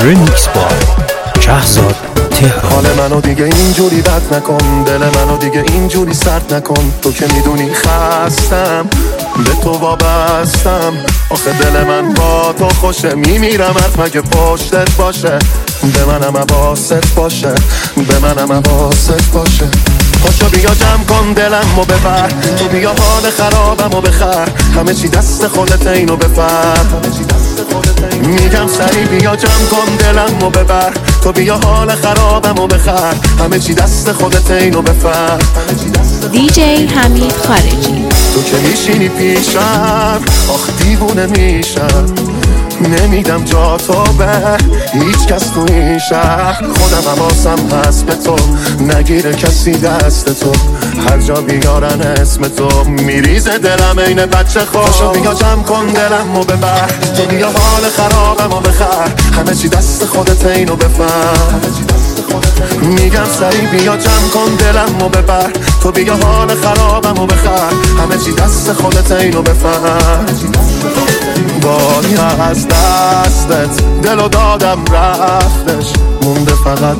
ریمیکس بای شهرزاد تهران. حال منو دیگه اینجوری بد نکن، دل منو دیگه اینجوری سرد نکن. تو که میدونی خستم، به تو وابستم. آخه دل من با تو خوشه، میمیرم حرف مگه پشتت باشه. به منم حواست باشه، به منم حواست باشه. پاشو بیا جمع کن دلمو ببر، تو بیا حال خرابمو بخر. همه چی دست خودت اینو بفر. میگم سریع بیا جمع کن دلمو ببر، تو بیا حال خرابمو بخر. همه چی دست خودت اینو بفر. دیجی حمید خارجی. تو که میشینی پیشم آخ دیوونه میشم. نمیدم جا تو به هیچ کس تو این شهر. خودم حواسم هست به تو، نگیره کسی دست تو. هر جا بیارن اسم تو میریزه دلم اینه بچه خود. پاشو بیا جمع کن دلمو ببر، تو بیا حال خرابمو بخر. همه چی دست خودت اینو بفهم. میگم سریع بیا جمع کن دلمو ببر، تو بیا حال خرابمو بخر. همه چی دست خودت اینو بفهم. باری از دستت دلو دادم رفتش، مونده فقط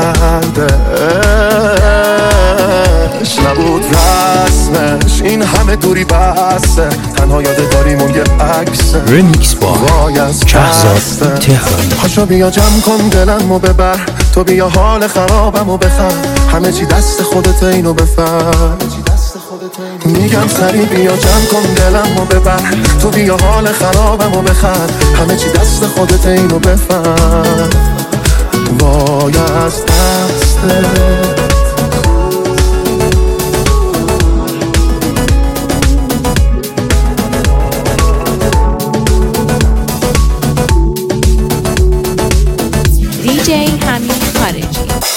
دردش. نبود رسمش این همه دوری بسته، تنها یادگاریمون یه عکسه. ریمیکس بای شهرزاد تهران. پاشو بیا جمع کن دلمو ببر، تو بیا حال خرابمو بخر. همه چی دست خودت اینو بفهم. میگم سریع بیا جمع کن دلمو ببر، تو بیا حال خرابمو بخر. همه چی دست خودت اینو بفهم. وای از دستت دیجی حمید خارجی.